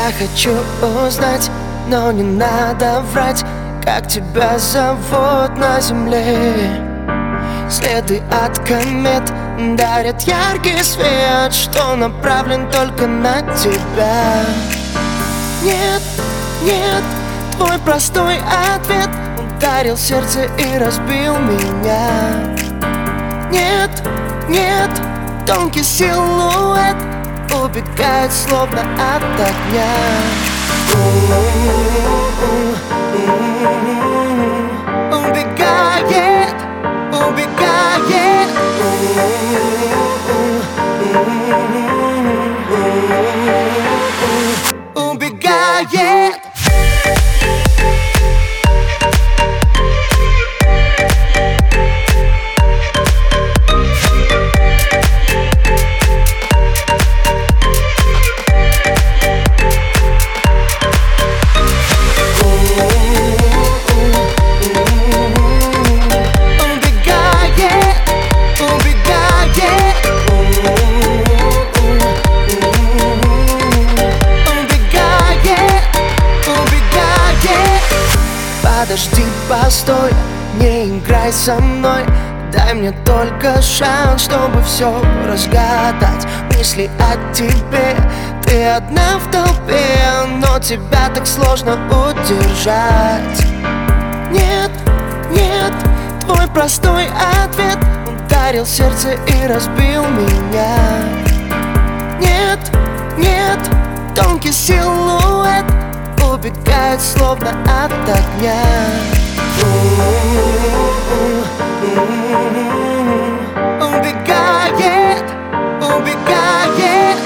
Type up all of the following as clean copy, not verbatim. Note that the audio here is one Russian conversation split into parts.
Я хочу узнать, но не надо врать, как тебя зовут на земле. Следы от комет дарят яркий свет, что направлен только на тебя. Нет, нет, твой простой ответ ударил сердце и разбил меня. Нет, нет, тонкий силуэт убегает словно от огня. Убегает, убегает. Убегает. Подожди, постой, не играй со мной. Дай мне только шанс, чтобы все разгадать. Мысли о тебе, ты одна в толпе, но тебя так сложно удержать. Нет, нет, твой простой ответ ударил сердце и разбил меня. Нет, нет, тонкий силуэт убегает словно от огня. Убегает, убегает.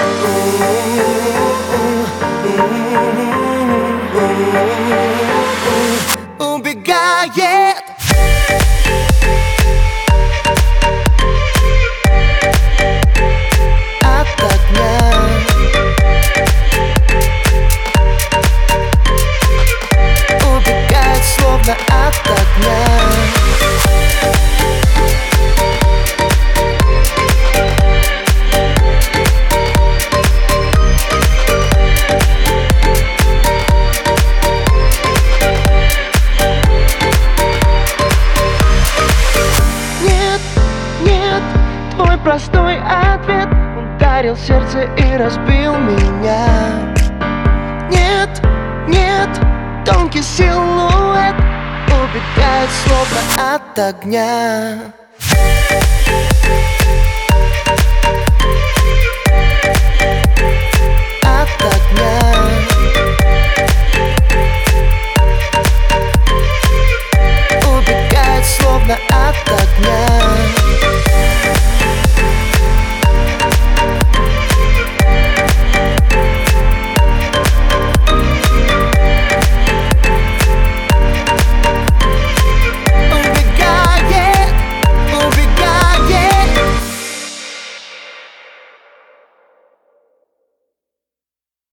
Убегает. От огня. Убегает словно от огня. Твой простой ответ ударил сердце и разбил меня. Нет, нет, тонкий силуэт убегает словно от огня. От огня.